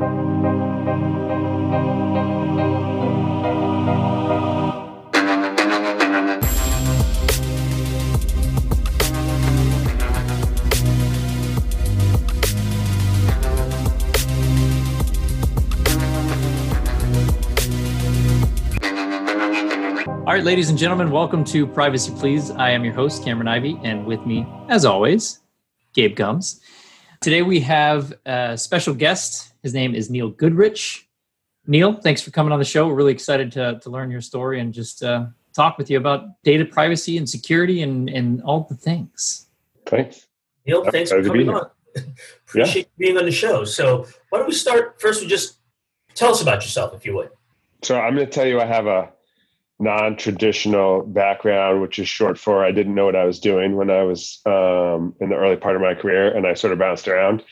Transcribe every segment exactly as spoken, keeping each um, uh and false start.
All right, ladies and gentlemen, welcome to Privacy Please. I am your host, Cameron Ivey, and with me, as always, Gabe Gumbs. Today we have a special guest. His name is Neil Goodrich. Neil, thanks for coming on the show. We're really excited to, to learn your story and just uh, talk with you about data privacy and security and, and all the things. Thanks. Neil, thanks for coming on. Appreciate yeah. being on the show. So why don't we start first with just tell us about yourself, if you would. So I'm going to tell you I have a non-traditional background, which is short for I didn't know what I was doing when I was um, in the early part of my career, and I sort of bounced around.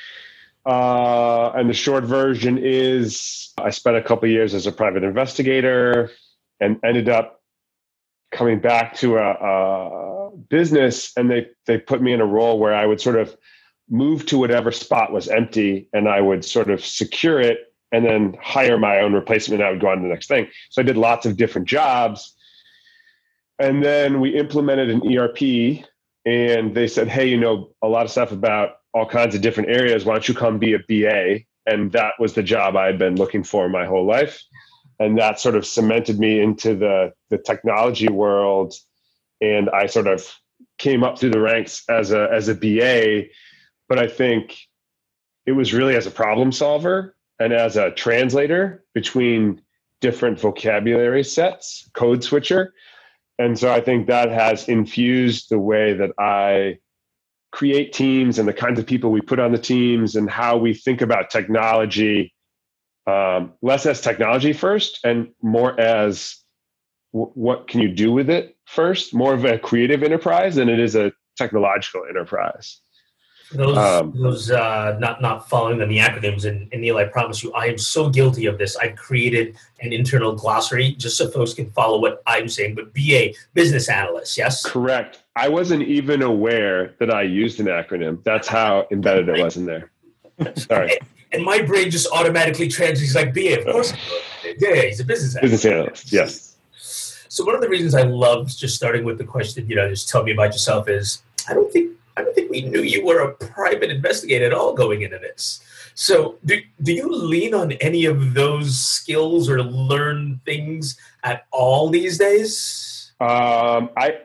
Uh, and the short version is I spent a couple of years as a private investigator and ended up coming back to a, a business, and they they put me in a role where I would sort of move to whatever spot was empty, and I would sort of secure it and then hire my own replacement, and I would go on to the next thing. So I did lots of different jobs. And then we implemented an E R P, and they said, hey, you know, a lot of stuff about all kinds of different areas. Why don't you come be a B A? And that was the job I had been looking for my whole life. And that sort of cemented me into the, the technology world. And I sort of came up through the ranks as a, as a B A, but I think it was really as a problem solver and as a translator between different vocabulary sets, code switcher. And so I think that has infused the way that I create teams and the kinds of people we put on the teams and how we think about technology, um, less as technology first and more as w- what can you do with it first, more of a creative enterprise than it is a technological enterprise. Those, um, those uh, not not following them, the acronyms, and, and Neil, I promise you, I am so guilty of this. I've created an internal glossary just so folks can follow what I'm saying, but B A, business analyst, yes? Correct. I wasn't even aware that I used an acronym. That's how embedded it was in there. Sorry. And, and my brain just automatically translates like B A, of course. Yeah, he's a business analyst. Business analyst, yes. So one of the reasons I love just starting with the question, you know, just tell me about yourself is, I don't think I don't think we knew you were a private investigator at all going into this. So do, do you lean on any of those skills or learn things at all these days? Um, I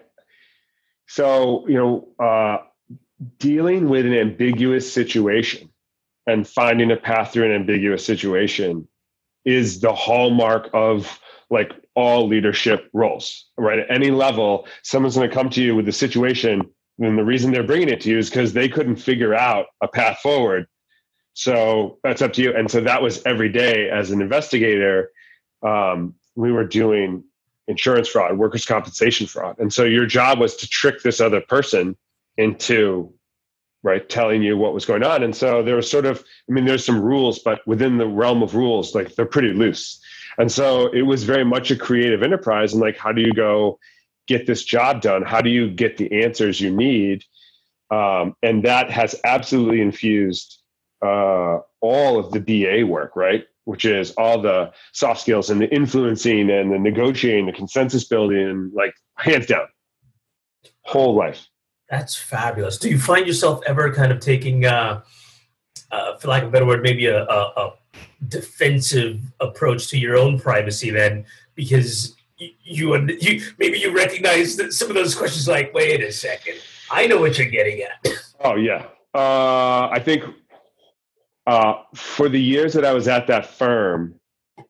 so, you know, uh, dealing with an ambiguous situation and finding a path through an ambiguous situation is the hallmark of like all leadership roles, right? At any level, someone's going to come to you with a situation. And the reason they're bringing it to you is because they couldn't figure out a path forward. So that's up to you. And so that was every day as an investigator. Um, we were doing insurance fraud, workers' compensation fraud. And so your job was to trick this other person into, right, telling you what was going on. And so there was sort of, I mean, there's some rules, but within the realm of rules, like they're pretty loose. And so it was very much a creative enterprise. And like, how do you go get this job done? How do you get the answers you need? Um, and that has absolutely infused uh, all of the B A work, right? Which is all the soft skills and the influencing and the negotiating, the consensus building, and like hands down, whole life. That's fabulous. Do you find yourself ever kind of taking, uh, uh, for lack of a better word, maybe a, a, a defensive approach to your own privacy then? Because You, you you maybe you recognize that some of those questions like, wait a second, I know what you're getting at. Oh yeah, uh, I think uh, for the years that I was at that firm,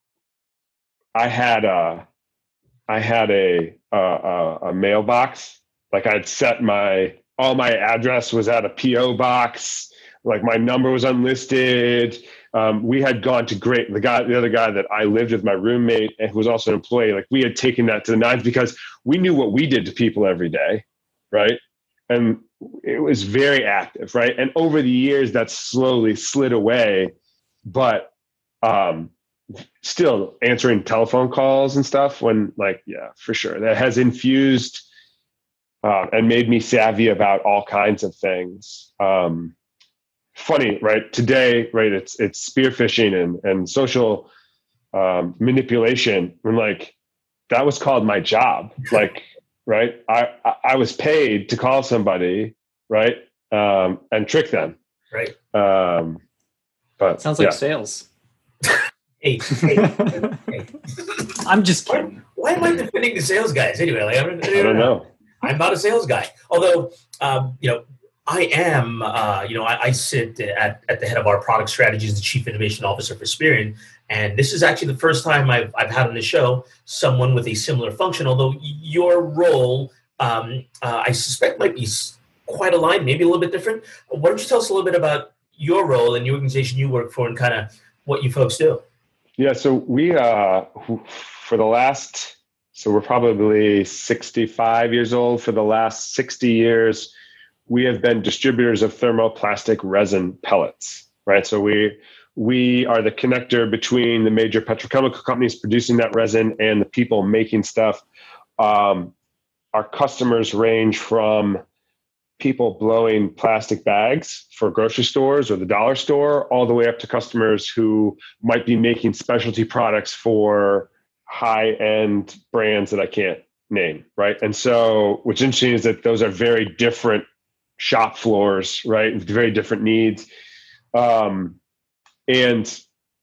I had a I had a a, a mailbox. Like I'd set my all my address was at a P O box. Like my number was unlisted. Um, we had gone to great, the guy, the other guy that I lived with, my roommate, and who was also an employee, like we had taken that to the nines because we knew what we did to people every day. Right. And it was very active. Right. And over the years that slowly slid away, but um, still answering telephone calls and stuff when like, yeah, for sure. That has infused uh, and made me savvy about all kinds of things. Um, funny, right? Today, right? It's it's spear phishing and and social um, manipulation. And like that was called my job. Like, right? I I was paid to call somebody, right, um, and trick them. Right. Um, but sounds like yeah. sales. Hey, hey, hey. I'm just kidding. Why, why am I defending the sales guys anyway? Like, I, don't, I, I don't know. I'm not a sales guy. Although, um, you know, I am, uh, you know, I, I sit at, at the head of our product strategy as the Chief Innovation Officer for Spirion. And this is actually the first time I've, I've had on the show someone with a similar function, although your role, um, uh, I suspect, might be quite aligned, maybe a little bit different. Why don't you tell us a little bit about your role and the organization you work for and kind of what you folks do? Yeah, so we, uh, for the last, so we're probably sixty-five years old. For the last sixty years, we have been distributors of thermoplastic resin pellets, right? So we we are the connector between the major petrochemical companies producing that resin and the people making stuff. Um, our customers range from people blowing plastic bags for grocery stores or the dollar store, all the way up to customers who might be making specialty products for high-end brands that I can't name, right? And so what's interesting is that those are very different shop floors, right? With very different needs. Um, and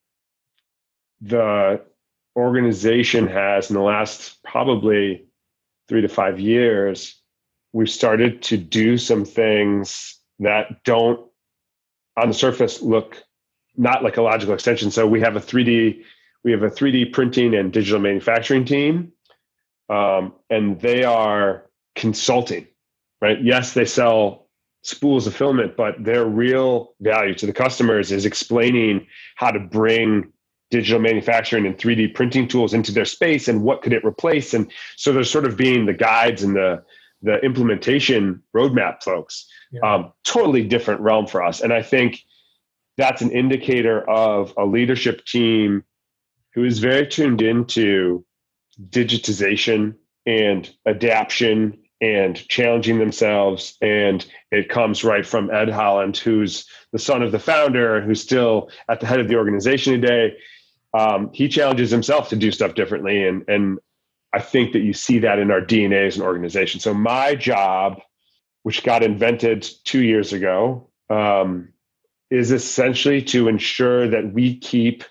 the organization has, in the last probably three to five years, we've started to do some things that don't, on the surface, look not like a logical extension. So we have a three D, we have a three D printing and digital manufacturing team, um, and they are consulting, right? Yes, they sell spools of filament, but their real value to the customers is explaining how to bring digital manufacturing and three D printing tools into their space and what could it replace. And so they're sort of being the guides and the the implementation roadmap folks. Yeah. Um, totally different realm for us. And I think that's an indicator of a leadership team who is very tuned into digitization and adaption and challenging themselves. And it comes right from Ed Holland, who's the son of the founder, who's still at the head of the organization today. Um, he challenges himself to do stuff differently. And, and I think that you see that in our D N A as an organization. So my job, which got invented two years ago, um, is essentially to ensure that we keep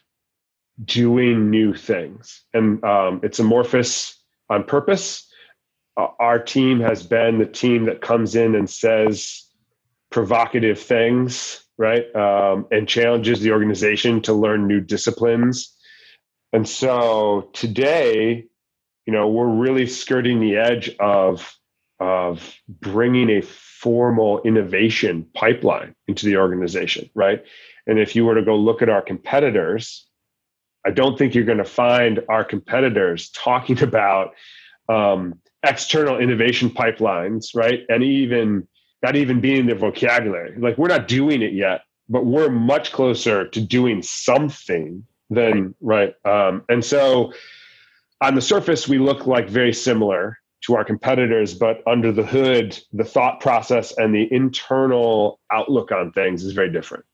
doing new things. And um, it's amorphous on purpose. Uh, our team has been the team that comes in and says provocative things, right? Um, and challenges the organization to learn new disciplines. And so today, you know, we're really skirting the edge of, of bringing a formal innovation pipeline into the organization, right? And if you were to go look at our competitors, I don't think you're going to find our competitors talking about um, external innovation pipelines, right? And even not even being in their vocabulary. Like, we're not doing it yet, but we're much closer to doing something than, right? Um, and so on the surface, we look like very similar to our competitors, but under the hood, the thought process and the internal outlook on things is very different.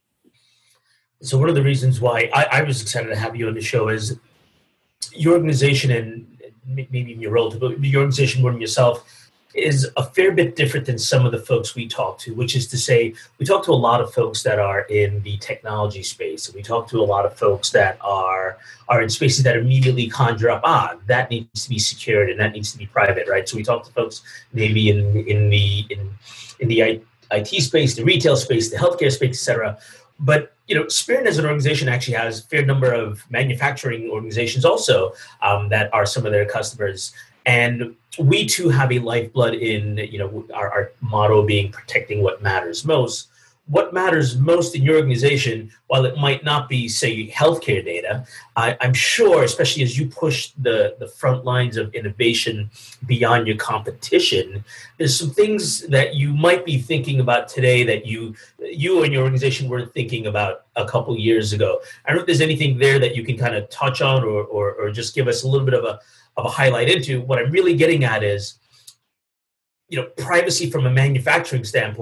So one of the reasons why I, I was excited to have you on the show is your organization, and maybe even your role, but your organization more than yourself, is a fair bit different than some of the folks we talk to, which is to say, we talk to a lot of folks that are in the technology space, and we talk to a lot of folks that are are in spaces that immediately conjure up, ah, that needs to be secured and that needs to be private, right? So we talk to folks maybe in in the in in the I T space, the retail space, the healthcare space, et cetera. But you know, Spirion as an organization actually has a fair number of manufacturing organizations also um, that are some of their customers. And we too have a lifeblood in, you know, our, our motto being protecting what matters most. What matters most in your organization, while it might not be, say, healthcare data, I, I'm sure, especially as you push the, the front lines of innovation beyond your competition, there's some things that you might be thinking about today that you you and your organization weren't thinking about a couple years ago. I don't know if there's anything there that you can kind of touch on or or, or just give us a little bit of a of a highlight into. What I'm really getting at is, you know, privacy from a manufacturing standpoint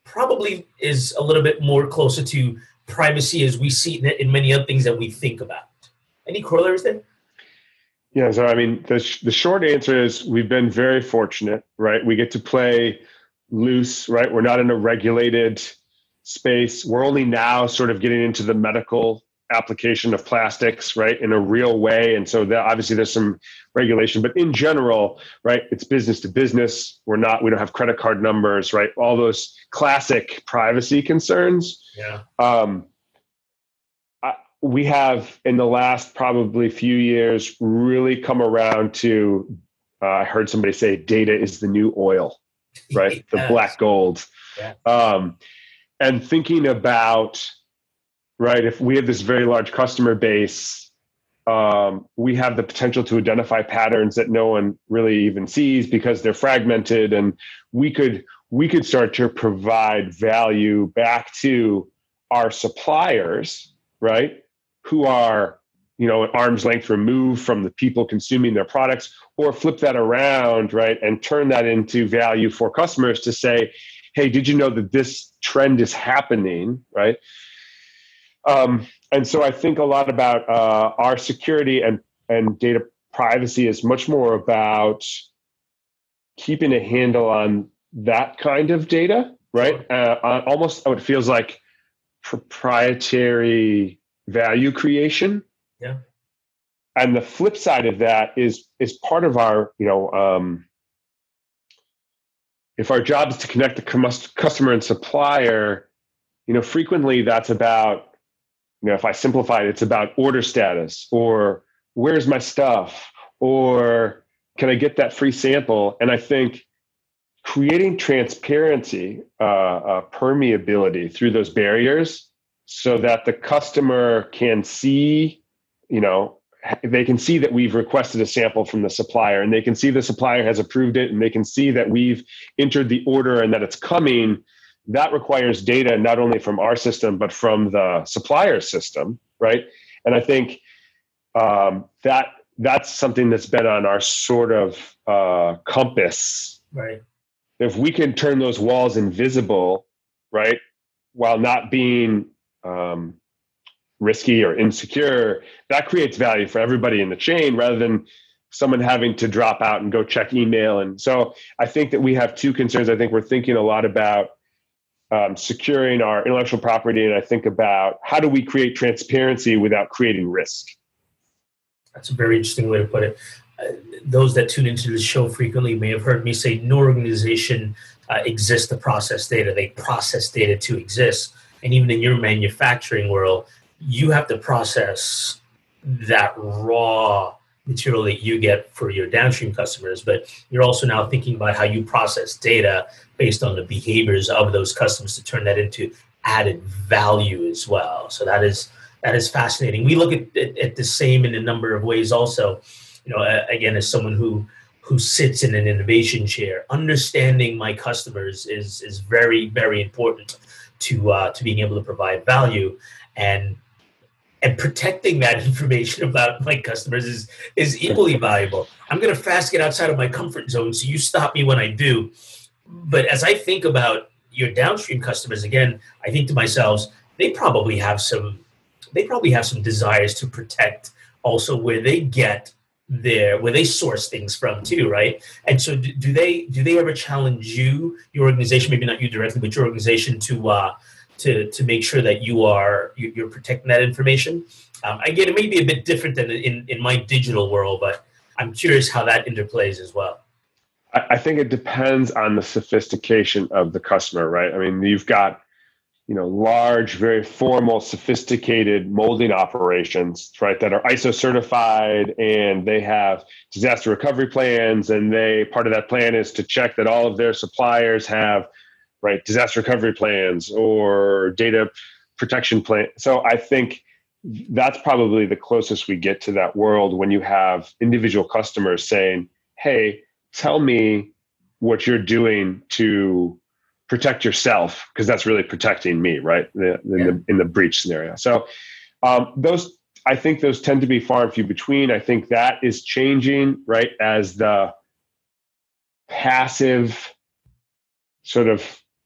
probably is a little bit more closer to privacy as we see it in many other things that we think about. Any corollaries there? Yeah, so I mean, the, sh- the short answer is we've been very fortunate, right? We get to play loose, right? We're not in a regulated space. We're only now sort of getting into the medical application of plastics, right, in a real way. And so that obviously there's some regulation, but in general, right, it's business to business. We're not, we don't have credit card numbers, right? All those classic privacy concerns. Yeah. Um, I, we have in the last probably few years really come around to, uh, I heard somebody say data is the new oil, right? The Yes. black gold. Yeah. Um, and thinking about, right, if we have this very large customer base, um, we have the potential to identify patterns that no one really even sees because they're fragmented, and we could we could start to provide value back to our suppliers, right, who are, you know, at arm's length removed from the people consuming their products, or flip that around, right, and turn that into value for customers to say, hey, did you know that this trend is happening, right? Um, and so I think a lot about uh, our security and, and data privacy is much more about keeping a handle on that kind of data, right? Uh, almost what it feels like proprietary value creation. Yeah. And the flip side of that is is part of our, you know, um, if our job is to connect the customer and supplier, you know, frequently that's about, you know, if I simplify it, it's about order status, or where's my stuff, or can I get that free sample? And I think creating transparency, uh, uh, permeability through those barriers so that the customer can see, you know, they can see that we've requested a sample from the supplier, and they can see the supplier has approved it, and they can see that we've entered the order and that it's coming. That requires data not only from our system, but from the supplier system, right? And I think um, that that's something that's been on our sort of uh, compass. Right. If we can turn those walls invisible, right, while not being um, risky or insecure, that creates value for everybody in the chain rather than someone having to drop out and go check email. And so I think that we have two concerns. I think we're thinking a lot about Um, securing our intellectual property, and I think about how do we create transparency without creating risk. That's a very interesting way to put it. Uh, those that tune into the show frequently may have heard me say no organization uh, exists to process data. They process data to exist. And even in your manufacturing world, you have to process that raw material that you get for your downstream customers, but you're also now thinking about how you process data based on the behaviors of those customers to turn that into added value as well. So that is that is fascinating. We look at, at, at the same in a number of ways also. You know, uh, again, as someone who who sits in an innovation chair, understanding my customers is is very, very important to uh, to being able to provide value. And And protecting that information about my customers is, is equally valuable. I'm going to fast get outside of my comfort zone, so you stop me when I do. But as I think about your downstream customers, again, I think to myself, they probably have some, they probably have some desires to protect also where they get their, where they source things from too, right? And so, do, do they do they ever challenge you, your organization, maybe not you directly, but your organization to uh, to to make sure that you are you're protecting that information? Um, again, it may be a bit different than in, in my digital world, but I'm curious how that interplays as well. I, I think it depends on the sophistication of the customer, right? I mean, you've got, you know, large, very formal, sophisticated molding operations, right, that are I S O certified, and they have disaster recovery plans, and they part of that plan is to check that all of their suppliers have, right, disaster recovery plans or data protection plan. So I think that's probably the closest we get to that world when you have individual customers saying, hey, tell me what you're doing to protect yourself, because that's really protecting me, right, in, the, in, Yeah. the, in the breach scenario. So um, those, I think those tend to be far and few between. I think that is changing, right, as the passive sort of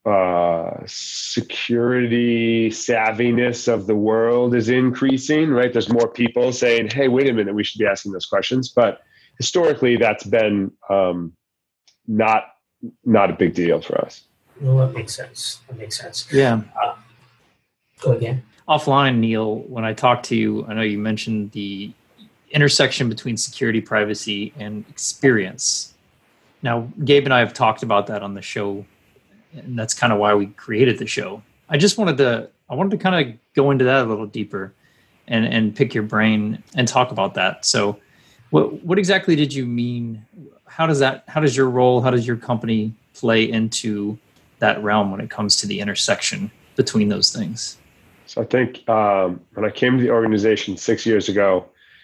uh, security savviness of the world is increasing, right? There's more people saying, hey, wait a minute, we should be asking those questions. But historically, that's been um, not not a big deal for us. Well, that makes sense. That makes sense. Yeah. Uh, go again. Offline, Neil, when I talked to you, I know you mentioned the intersection between security, privacy, and experience. Now, Gabe and I have talked about that on the show, and that's kind of why we created the show. I just wanted to, I wanted to kind of go into that a little deeper and, and pick your brain and talk about that. So what, what exactly did you mean? How does that, how does your role, how does your company play into that realm when it comes to the intersection between those things? So I think um, when I came to the organization six years ago,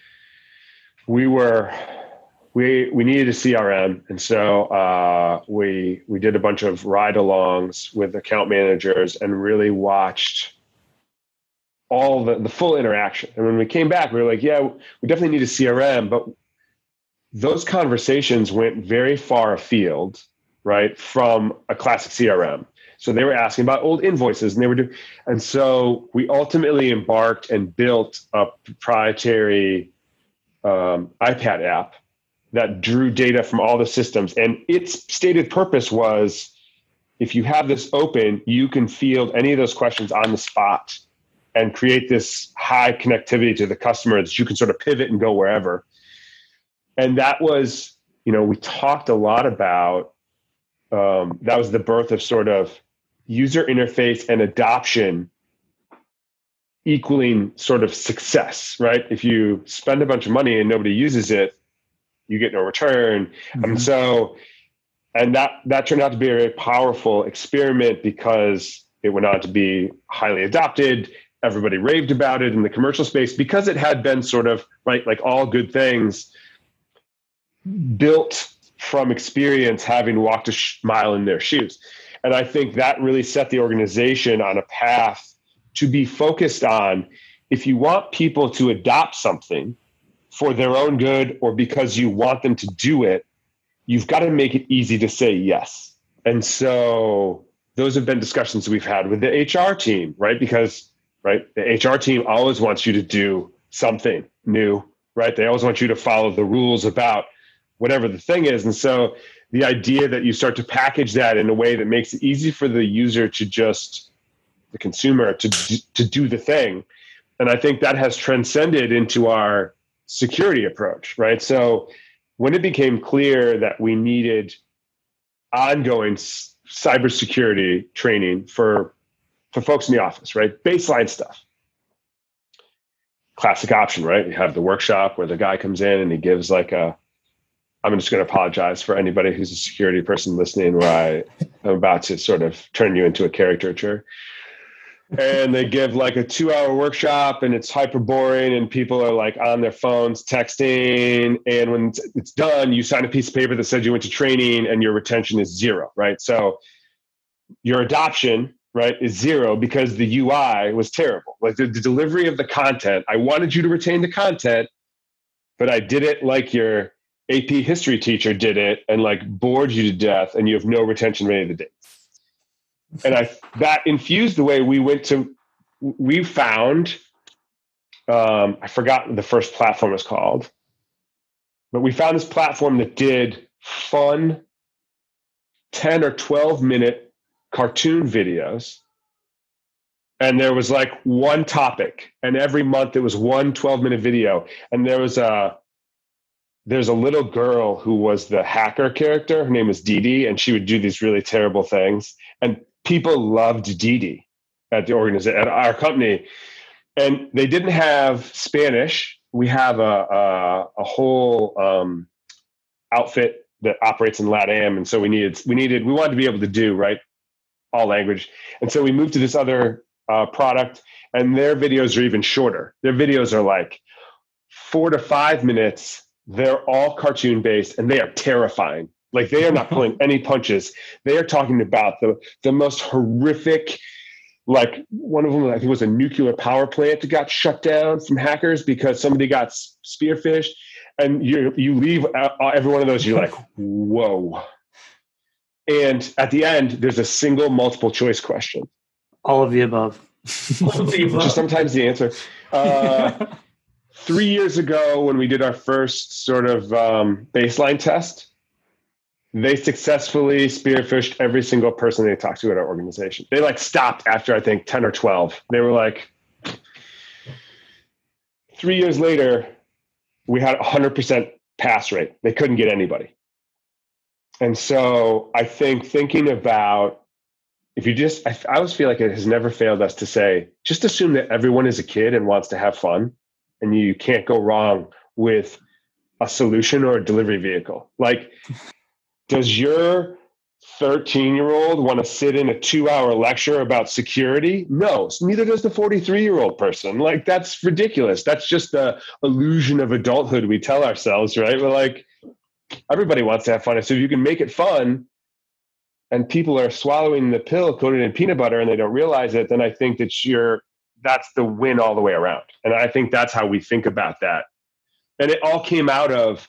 we were, we we needed a C R M. And so uh, we we did a bunch of ride-alongs with account managers and really watched all the, the full interaction. And when we came back, we were like, yeah, we definitely need a C R M. But those conversations went very far afield, right, from a classic C R M. So they were asking about old invoices, and they were doing, and so we ultimately embarked and built a proprietary um, iPad app that drew data from all the systems. And its stated purpose was, if you have this open, you can field any of those questions on the spot and create this high connectivity to the customer that you can sort of pivot and go wherever. And that was, you know, we talked a lot about, um, that was the birth of sort of user interface and adoption equaling sort of success, right? If you spend a bunch of money and nobody uses it, you get no return. Mm-hmm. And so, and that, that turned out to be a very powerful experiment because it went on to be highly adopted. Everybody raved about it in the commercial space because it had been sort of, right, like all good things, built from experience, having walked a sh- mile in their shoes. And I think that really set the organization on a path to be focused on, if you want people to adopt something for their own good or because you want them to do it, you've got to make it easy to say yes. And so those have been discussions we've had with the H R team, right? Because, right, the H R team always wants you to do something new, right? They always want you to follow the rules about whatever the thing is. And so the idea that you start to package that in a way that makes it easy for the user to just, the consumer to, to do the thing. And I think that has transcended into our security approach, right? So when it became clear that we needed ongoing cybersecurity training for, for folks in the office, right? Baseline stuff. Classic option, right? You have the workshop where the guy comes in and he gives like a, I'm just going to apologize for anybody who's a security person listening, where I am about to sort of turn you into a caricature. And they give like a two hour workshop and it's hyper boring and people are like on their phones texting. And when it's done, you sign a piece of paper that says you went to training and your retention is zero, right? So your adoption, right, is zero because the U I was terrible. Like the, the delivery of the content, I wanted you to retain the content, but I did it like your A P history teacher did it and like bored you to death and you have no retention rate of the day. And I that infused the way we went to, we found, um, I forgot what the first platform was called, but we found this platform that did fun ten or twelve minute cartoon videos. And there was like one topic, and every month it was one twelve minute video. And there was a, there's a little girl who was the hacker character. Her name was Dee Dee, and she would do these really terrible things. And people loved Dee Dee at the organization, at our company. And they didn't have Spanish. We have a, a, a whole um, outfit that operates in LATAM. And so we needed, we needed, we wanted to be able to do, right, all language. And so we moved to this other uh, product, and their videos are even shorter. Their videos are like four to five minutes. They're all cartoon based and they are terrifying. Like they are not pulling any punches. They are talking about the, the most horrific, like one of them, I think, was a nuclear power plant that got shut down from hackers because somebody got spearphished. And you you leave every one of those, you're like, whoa. And at the end, there's a single multiple choice question. All of the above. All of the above. Which is sometimes the answer. Uh, three years ago, when we did our first sort of um, baseline test, they successfully spearfished every single person they talked to at our organization. They like stopped after, I think, ten or twelve. They were like, three years later, we had a one hundred percent pass rate. They couldn't get anybody. And so I think thinking about, if you just, I, I always feel like it has never failed us to say, just assume that everyone is a kid and wants to have fun, and you can't go wrong with a solution or a delivery vehicle. Like, does your thirteen-year-old want to sit in a two-hour lecture about security? No, neither does the forty-three-year-old person. Like, that's ridiculous. That's just the illusion of adulthood we tell ourselves, right? We're like, everybody wants to have fun. So if you can make it fun and people are swallowing the pill coated in peanut butter and they don't realize it, then I think that you're, that's the win all the way around. And I think that's how we think about that. And it all came out of,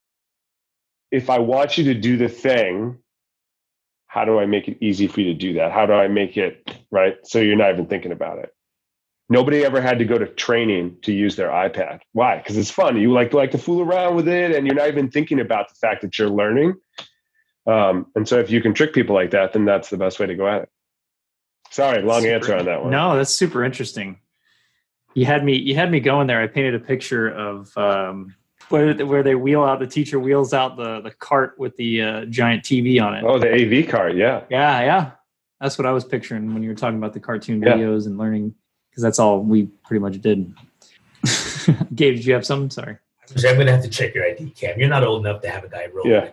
if I want you to do the thing, how do I make it easy for you to do that? How do I make it, right? So you're not even thinking about it. Nobody ever had to go to training to use their iPad. Why? Because it's fun. You like, like to fool around with it, and you're not even thinking about the fact that you're learning. Um, and so if you can trick people like that, then that's the best way to go at it. Sorry, long super, answer on that one. No, that's super interesting. You had me, you had me going there. I painted a picture of um, where, where they wheel out, the teacher wheels out the, the cart with the uh, giant T V on it. Oh, the A V cart. Yeah. Yeah. Yeah. That's what I was picturing when you were talking about the cartoon Yeah. videos and learning, because that's all we pretty much did. Gabe, did you have something? Sorry. I'm going to have to check your I D, Cam. You're not old enough to have a guy roll. Yeah.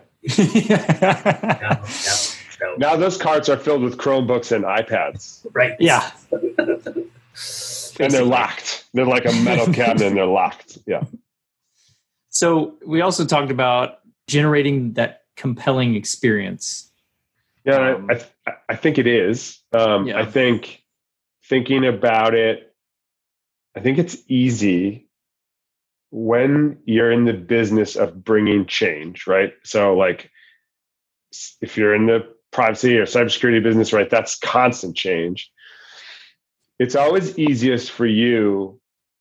No, no, no. Now those carts are filled with Chromebooks and iPads. Right. Yeah. And they're locked. They're like a metal cabinet and they're locked. Yeah. So we also talked about generating that compelling experience. Yeah, Um, I, I, I think it is. Um, Yeah. I think thinking about it, I think it's easy when you're in the business of bringing change, right? So like if you're in the privacy or cybersecurity business, right, that's constant change. It's always easiest for you,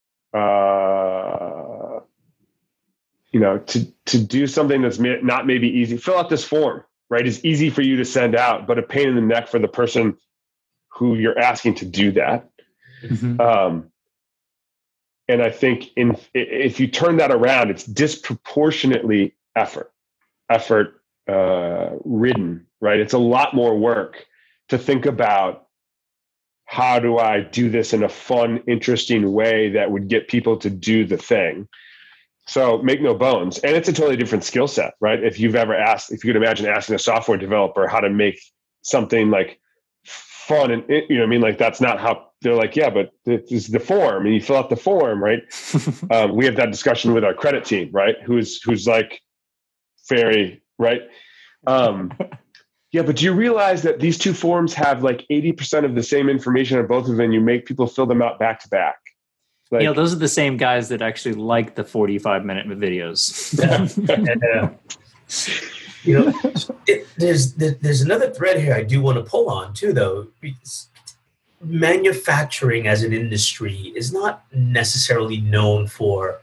uh, you know, to, to do something that's may, not maybe easy. Fill out this form, right? It's easy for you to send out, but a pain in the neck for the person who you're asking to do that. Mhm. Um, and I think in if you turn that around, it's disproportionately effort, effort uh, ridden, right? It's a lot more work to think about, how do I do this in a fun, interesting way that would get people to do the thing? So make no bones. And it's a totally different skill set, right? If you've ever asked, if you could imagine asking a software developer how to make something like fun and, you know what I mean? Like, that's not how they're like, yeah, but this is the form and you fill out the form, right? um, we have that discussion with our credit team, right? Who's, who's like very, right? Um, yeah, but do you realize that these two forms have like eighty percent of the same information on both of them, and you make people fill them out back to back? Like, you know, those are the same guys that actually like the forty-five minute videos. and, uh, you know, it, there's there's another thread here I do want to pull on too, though. Because manufacturing as an industry is not necessarily known for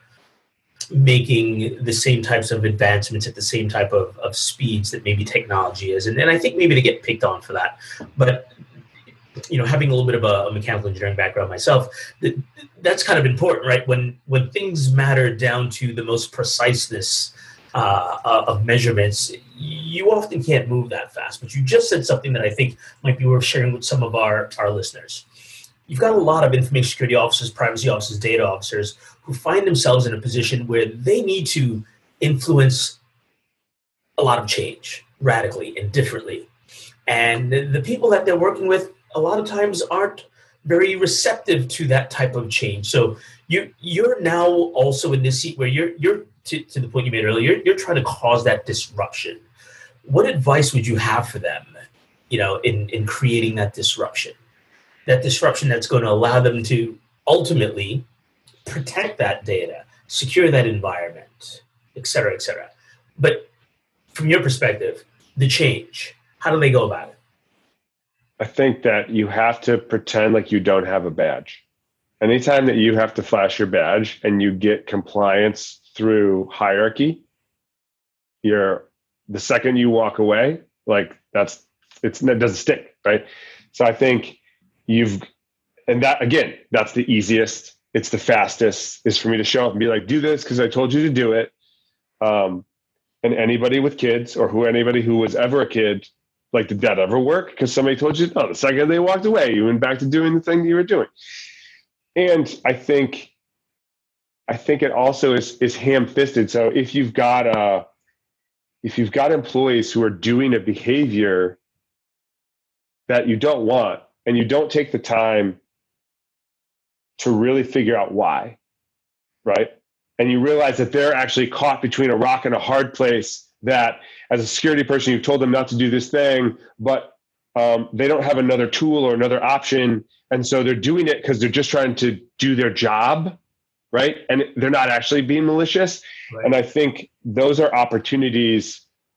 making the same types of advancements at the same type of, of speeds that maybe technology is. And, and I think maybe they get picked on for that. But, you know, having a little bit of a, a mechanical engineering background myself, that, that's kind of important, right? When, when things matter down to the most preciseness uh, of measurements, you often can't move that fast. But you just said something that I think might be worth sharing with some of our, our listeners. You've got a lot of information security officers, privacy officers, data officers who find themselves in a position where they need to influence a lot of change radically and differently. And the, the people that they're working with a lot of times aren't very receptive to that type of change. So you, you're now also in this seat where you're, you're to, to the point you made earlier, you're, you're trying to cause that disruption. What advice would you have for them, you know, in, in creating that disruption? That disruption that's going to allow them to ultimately protect that data, secure that environment, et cetera, et cetera. But from your perspective, the change, How do they go about it? I think that you have to pretend like you don't have a badge. Anytime that you have to flash your badge and you get compliance through hierarchy, you're the second you walk away, like that's it's that doesn't stick, right? So I think you've and that again, that's the easiest, it's the fastest, is for me to show up and be like, do this because I told you to do it. Um, and anybody with kids or who anybody who was ever a kid, like, did that ever work? Because somebody told you, no, the second they walked away, you went back to doing the thing you were doing. And I think, I think it also is is ham-fisted. So if you've got a, if you've got employees who are doing a behavior that you don't want, and you don't take the time to really figure out why, right? And you realize that they're actually caught between a rock and a hard place, that as a security person, you've told them not to do this thing, but um, they don't have another tool or another option. And so they're doing it because they're just trying to do their job, right? And they're not actually being malicious. Right. And I think those are opportunities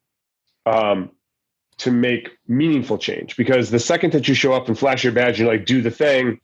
um, to make meaningful change, because the second that you show up and flash your badge and like do the thing,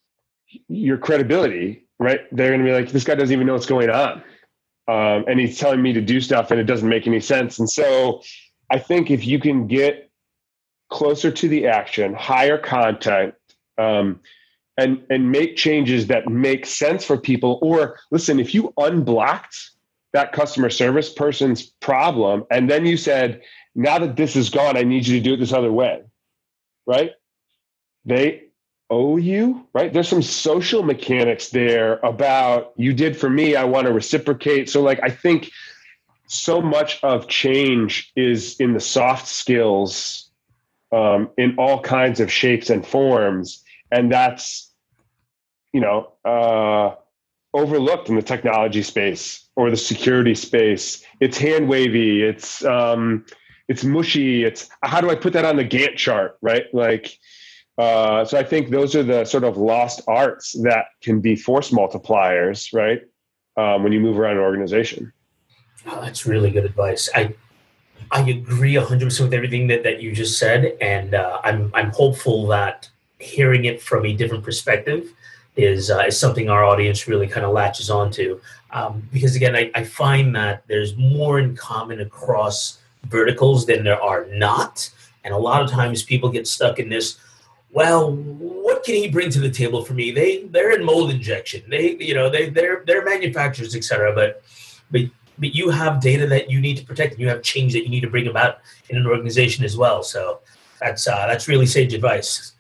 your credibility, right? They're going to be like, this guy doesn't even know what's going on. Um, and he's telling me to do stuff and it doesn't make any sense. And so I think if you can get closer to the action, higher content, um, and, and make changes that make sense for people, or listen, if you unblocked that customer service person's problem, and then you said, now that this is gone, I need you to do it this other way, right? They owe you, right? There's some social mechanics there about, you did for me, I want to reciprocate. So like, I think so much of change is in the soft skills, um, in all kinds of shapes and forms. And that's, you know, uh, overlooked in the technology space or the security space. It's hand wavy. It's, um, it's mushy. It's, how do I put that on the Gantt chart, right? Like, Uh, so I think those are the sort of lost arts that can be force multipliers, right? Um, when you move around an organization. Oh, that's really good advice. I I agree one hundred percent with everything that, that you just said, and uh, I'm I'm hopeful that hearing it from a different perspective is uh, is something our audience really kind of latches onto. Um, because again, I, I find that there's more in common across verticals than there are not, and a lot of times people get stuck in this. Well, what can he bring to the table for me? They they're in mold injection. They you know they they're they're manufacturers, et cetera. But but but you have data that you need to protect, and you have change that you need to bring about in an organization as well. So that's uh, that's really sage advice.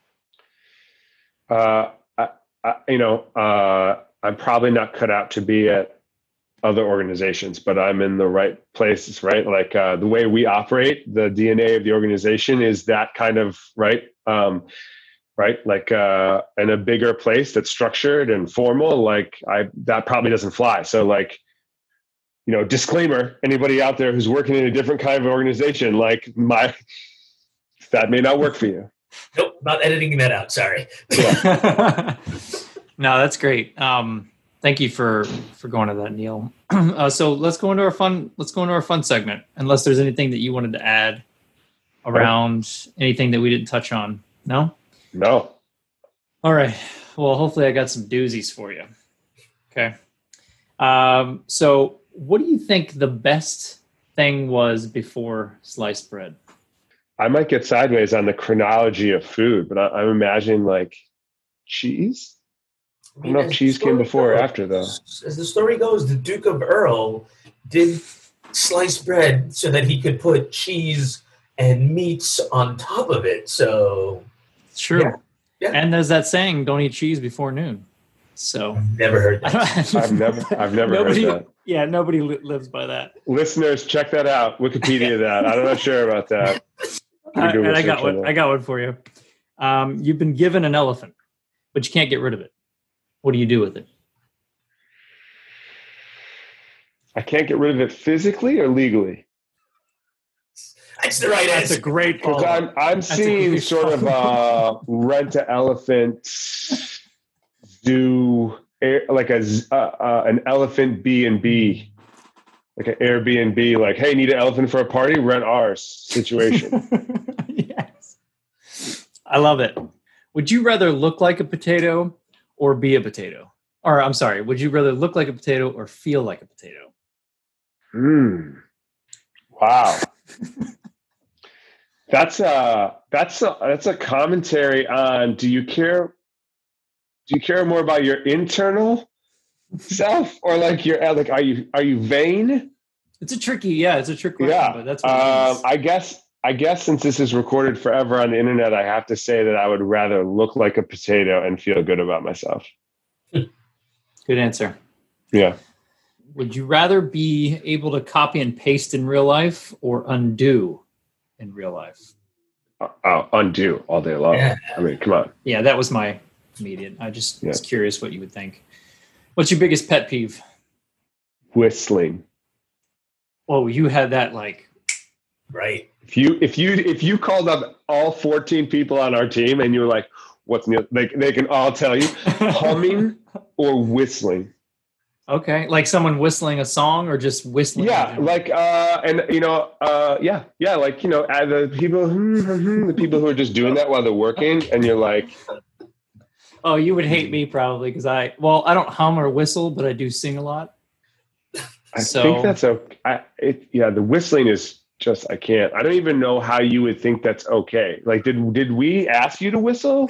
Uh, I, I, you know, uh, I'm probably not cut out to be at other organizations, but I'm in the right places, right? Like uh, the way we operate, the D N A of the organization is that kind of, right? Um, right? Like uh, in a bigger place that's structured and formal, like I, that probably doesn't fly. So like, you know, disclaimer, anybody out there who's working in a different kind of organization, like my, that may not work for you. Nope, not editing that out. Sorry. Yeah. No, that's great. Um, Thank you for, for going to that, Neil. Uh, so let's go into our fun. Let's go into our fun segment. Unless there's anything that you wanted to add around anything that we didn't touch on. No. No. All right. Well, hopefully I got some doozies for you. Okay. Um, so what do you think the best thing was before sliced bread? I might get sideways on the chronology of food, but I, I'm imagining like cheese. I don't know if cheese came before or after, though. As the story goes, the Duke of Earl did sliced bread so that he could put cheese and meats on top of it. So it's true. Yeah. Yeah. And there's that saying, "Don't eat cheese before noon." So never heard that. I've never, I've never nobody, heard that. Yeah, nobody li- lives by that. Listeners, check that out. Wikipedia that. I'm not sure about that. I, and I got one. I got one for you. Um, you've been given an elephant, but you can't get rid of it. What do you do with it? I can't get rid of it physically or legally. That's the right That's answer. a great Because I'm I'm That's seeing sort of a rent a elephant zoo, like a uh, uh, an elephant B and B like an Airbnb, like, hey, need an elephant for a party? Rent ours situation. Yes. I love it. Would you rather look like a potato or be a potato? Or I'm sorry, would you rather look like a potato or feel like a potato? Hmm. Wow. That's a that's a that's a commentary on, do you care do you care more about your internal self or like your like are you are you vain? It's a tricky, yeah, it's a trick question, Yeah. but that's what it Um, is. I guess I guess since this is recorded forever on the internet, I have to say that I would rather look like a potato and feel good about myself. Good answer. Yeah. Would you rather be able to copy and paste in real life or undo in real life? I'll undo all day long. Yeah. I mean, come on. Yeah, that was my immediate. I just Yeah. was curious what you would think. What's your biggest pet peeve? Whistling. Oh, you had that like, Right. If you if you if you called up all fourteen people on our team and you were like, what's new? They they can all tell you humming or whistling. okay, like someone whistling a song or just whistling? in Yeah, general? like uh, and you know, uh, yeah, yeah, like you know, uh, the people, the people who are just doing that while they're working, and you're like, Oh, you would hate me probably because I, well, I don't hum or whistle, but I do sing a lot. I So- think that's okay. I, it, yeah, the whistling is just I can't. I don't even know how you would think that's okay. Like, did did we ask you to whistle?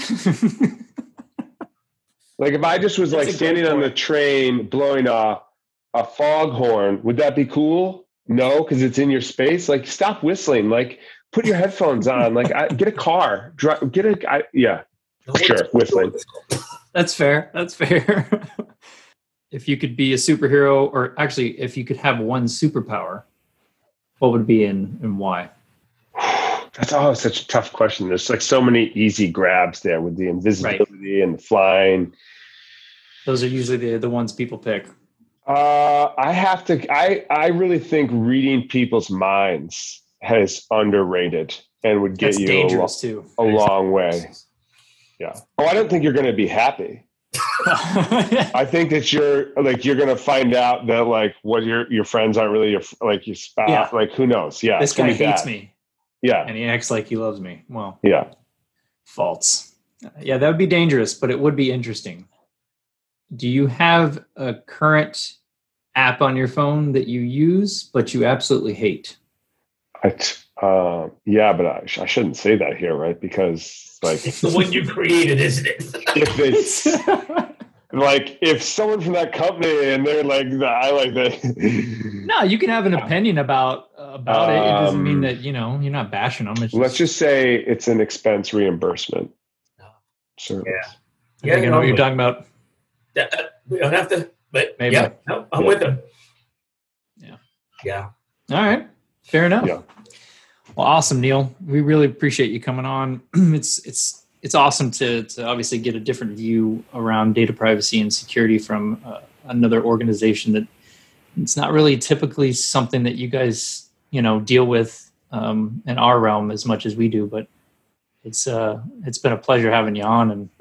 Like, if I just was That's like a great standing on the point. train blowing a a foghorn, would that be cool? No, because it's in your space. Like, stop whistling. Like, put your headphones on. Like, I, get a car. Drive, get a. I, yeah, sure, whistling. That's fair. That's fair. If you could be a superhero, or actually, if you could have one superpower, what would it be and, and why? That's always such a tough question. There's like so many easy grabs there with the invisibility and the flying. Those are usually the, the ones people pick. Uh, I have to. I I really think reading people's minds is underrated and would get That's you a, lo- dangerous too. a long way. Yeah. Oh, I don't think you're going to be happy. I think that you're like you're going to find out that like what your your friends aren't really your like your spouse. Yeah. Like who knows? Yeah. This it's gonna guy be hates bad. me Yeah. and he acts like he loves me. Well, Yeah. false. Yeah, that would be dangerous, but it would be interesting. Do you have a current app on your phone that you use, but you absolutely hate? I t- uh, yeah, but I, sh- I shouldn't say that here, right? Because like It's the one you created, isn't it? if it's like if someone from that company and they're like I like that. No, you can have an opinion about about it. It doesn't mean Um, that, you know, you're not bashing them. It's Let's just say it's an expense reimbursement service. Yeah. I think I know what you're talking about. Uh, uh, we don't have to, but Maybe. yeah, no, I'm Yeah. with them. Yeah. Yeah. All right. Fair enough. Yeah. Well, awesome, Neil. We really appreciate you coming on. it's it's it's awesome to to obviously get a different view around data privacy and security from uh, another organization that it's not really typically something that you guys, you know, deal with um, in our realm as much as we do. But it's uh it's been a pleasure having you on. And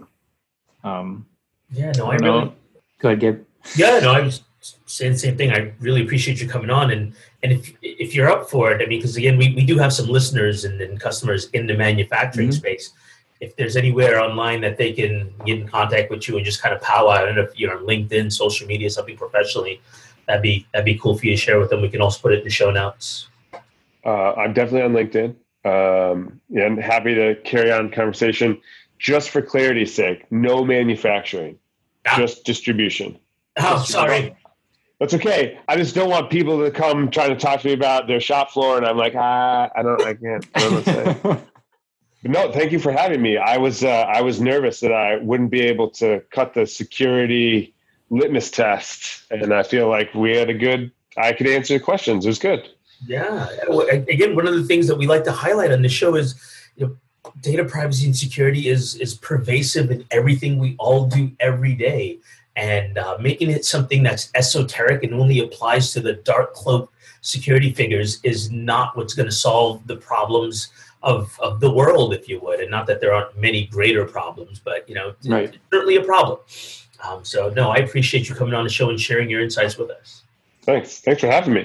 um, Yeah, no, I, I don't really know. Go ahead, Gabe. Yeah, no, I was saying the same thing. I really appreciate you coming on, and and if if you're up for it, I mean, because again, we, we do have some listeners and, and customers in the manufacturing Mhm. space. If there's anywhere online that they can get in contact with you and just kind of powwow, I don't know if you're on LinkedIn, social media, something professionally, that'd be that'd be cool for you to share with them. We can also put it in the show notes. Uh, I'm definitely on LinkedIn. Um, and happy to carry on conversation. Just for clarity's sake, no manufacturing, Ah. just distribution. Oh, sorry. That's okay. I just don't want people to come trying to talk to me about their shop floor, and I'm like, ah, I don't, I can't. I don't know what to say. But no, thank you for having me. I was, uh, I was nervous that I wouldn't be able to cut the security litmus test, and I feel like we had a good. I could answer the questions. It was good. Yeah. Well, again, one of the things that we like to highlight on the show is, you know, data privacy and security is is pervasive in everything we all do every day, and uh, making it something that's esoteric and only applies to the dark cloak security figures is not what's going to solve the problems of of the world, if you would. And not that there aren't many greater problems, but you know, Right. it's certainly a problem. Um, so, no, I appreciate you coming on the show and sharing your insights with us. Thanks. Thanks for having me.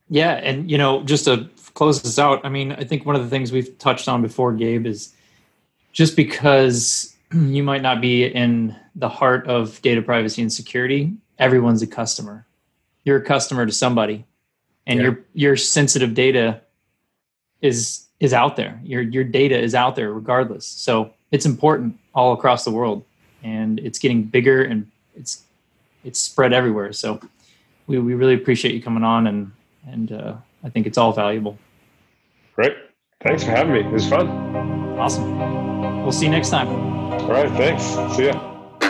Yeah. And, you know, just to close this out, I mean, I think one of the things we've touched on before, Gabe, is just because you might not be in the heart of data privacy and security, everyone's a customer. You're a customer to somebody, and yeah. your your sensitive data is is out there. Your your data is out there regardless. So it's important all across the world, and it's getting bigger and it's it's spread everywhere. So we, we really appreciate you coming on, and and uh, I think it's all valuable. Great. Thanks for having me. It was fun. Awesome. We'll see you next time. All right. Thanks. See ya.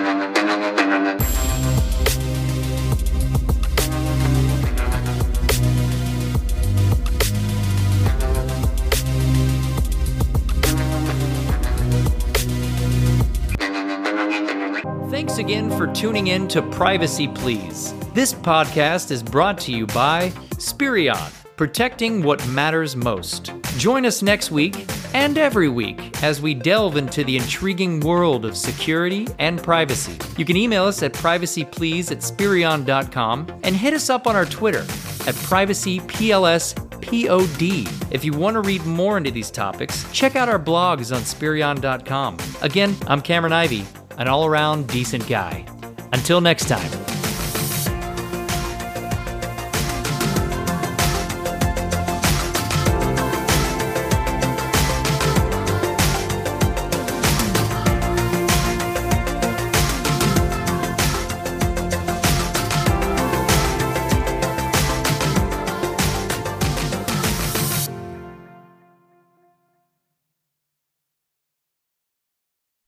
Thanks again for tuning in to Privacy Please. This podcast is brought to you by Spirion, protecting what matters most. Join us next week and every week as we delve into the intriguing world of security and privacy. You can email us at privacyplease at spirion dot com and hit us up on our Twitter at privacyplspod. If you want to read more into these topics, check out our blogs on spirion dot com. Again, I'm Cameron Ivy, an all-around decent guy. Until next time.